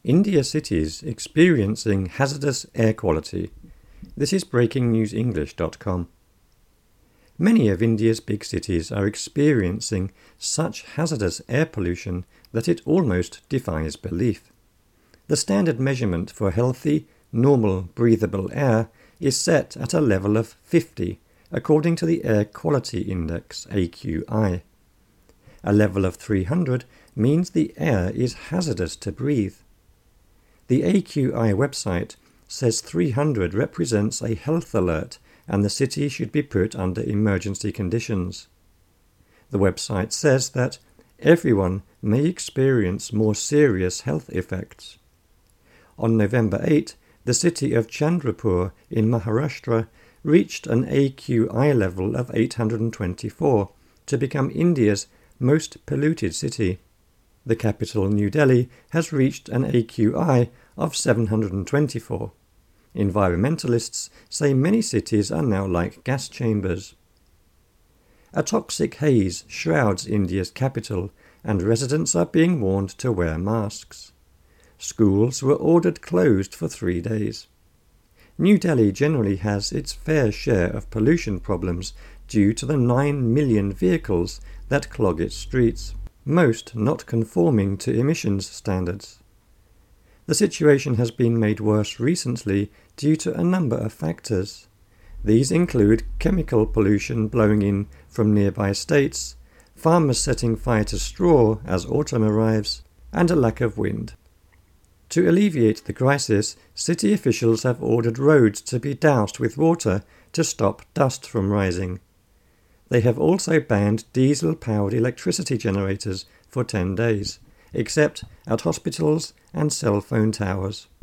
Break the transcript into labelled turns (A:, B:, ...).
A: India cities experiencing hazardous air quality. This is breakingnewsenglish.com. Many of India's big cities are experiencing such hazardous air pollution that it almost defies belief. The standard measurement for healthy, normal, breathable air is set at a level of 50, according to the Air Quality Index, AQI. A level of 300 means the air is hazardous to breathe. The AQI website says 300 represents a health alert and the city should be put under emergency conditions. The website says that everyone may experience more serious health effects. On November 8, the city of Chandrapur in Maharashtra reached an AQI level of 824 to become India's most polluted city. The capital, New Delhi, has reached an AQI of 724. Environmentalists say many cities are now like gas chambers. A toxic haze shrouds India's capital, and residents are being warned to wear masks. Schools were ordered closed for 3 days. New Delhi generally has its fair share of pollution problems due to the 9 million vehicles that clog its streets, most not conforming to emissions standards. The situation has been made worse recently due to a number of factors. These include chemical pollution blowing in from nearby states, farmers setting fire to straw as autumn arrives, and a lack of wind. To alleviate the crisis, city officials have ordered roads to be doused with water to stop dust from rising. They have also banned diesel-powered electricity generators for 10 days, except at hospitals and cell phone towers.